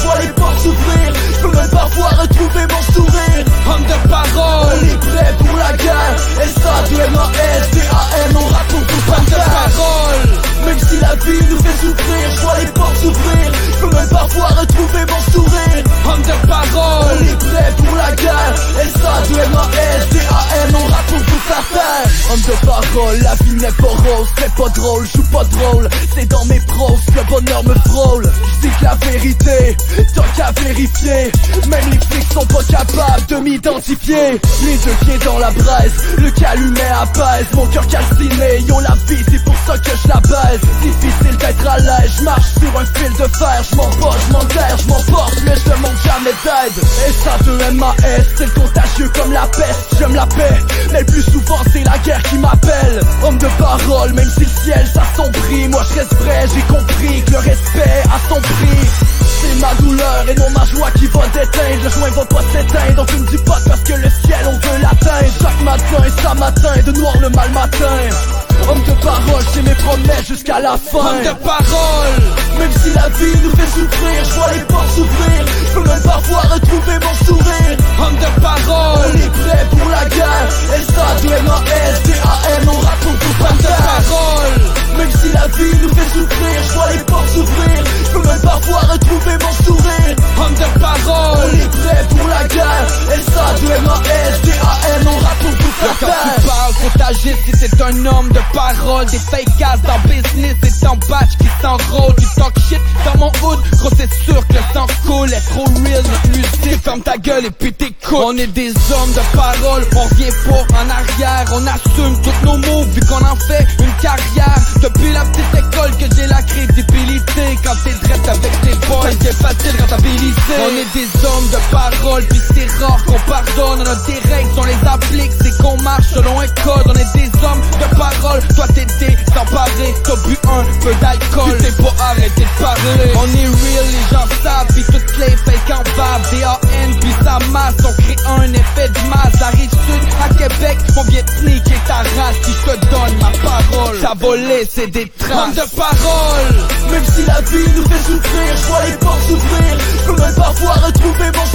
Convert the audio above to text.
je vois les portes s'ouvrir. Je peux même parfois retrouver mon sourire. Homme de parole, on est prêt pour la guerre. S-A-2-M-A-S-D-A-N, on rappe pour tout. Homme de parole, même si la vie nous fait souffrir, je vois les portes s'ouvrir. Je peux même parfois retrouver mon sourire. Homme de parole, on est prêt pour la guerre. S-A-2-M-A-S-D-A-N, on rappe pour tout faire taire. Homme de parole, la vie n'est pas rose, c'est pas drôle, je joue pas drôle, c'est dans mes pros, le bonheur me frôle. Je dis que la vérité, tant qu'à vérifier, même les flics sont pas capables de m'identifier. Les deux pieds dans la braise, le calumet apaise, mon cœur calciné, yo la vie c'est pour ça que je la baise. Difficile d'être à l'aise, je marche sur un fil de fer, je m'emporte, je m'enterre, je m'emporte, mais je demande jamais d'aide. S-A-2-M-A-S, c'est contagieux comme la peste, j'aime la paix, mais le plus souvent c'est la guerre qui m'appelle. Homme de parole, même si le ciel s'assombrit, moi je reste vrai, j'ai compris que le respect a son prix. C'est ma douleur et non ma joie qui va t'éteindre. Le joint va pas s'éteindre, on fume du pot parce que le ciel on veut l'atteindre. Chaque matin et ça matin, de noir le mal matin. Homme de parole, c'est mes promesses jusqu'à la fin. Homme de parole, même si la vie nous fait souffrir, je vois les portes s'ouvrir. Je peux même parfois retrouver mon sourire. Homme de parole, on est prêt pour la guerre. S-A-2-M-A-S-D-A-N, on rappe pour tout. Homme de parole, même si la vie nous fait souffrir, je vois les portes s'ouvrir. Je peux même parfois retrouver mon sourire. Homme de parole, on est prêt pour la guerre. S-A-2-M-A-S-D-A-N, on rappe pour tout faire taire. Quand tu parles, faut t'agir si t'es un homme de parole. Des fake ass dans business et ton batch qui s'enrôle. Tu talk shit dans mon hood, gros c'est sûr que le sang coule. Est trop real notre musique, ferme ta gueule et puis t'écoutes. On est des hommes de parole, on revient pas en arrière. On assume tous nos moves vu qu'on en fait une carrière. Depuis la petite école que j'ai la crédibilité. Quand t'es drette avec tes boys, c'est facile rentabiliser. On est des hommes de parole, puis c'est rare qu'on pardonne. On a des règles, on les applique, c'est qu'on marche selon un code. On est des hommes de parole, toi t'es désemparé. T'as bu un peu d'alcool, tu t'es pas arrêté de parler. On est real, les gens savent, puis toutes les fakes en bave. D-A-N, puis ça masse, on crée un effet de masse. La rive sud à Québec, on vient te niquer ta race. Si je te donne ma parole, t'as volé, c'est des traces. Homme de parole, même si la vie nous fait souffrir, je vois les portes s'ouvrir. Je peux même parfois retrouver mon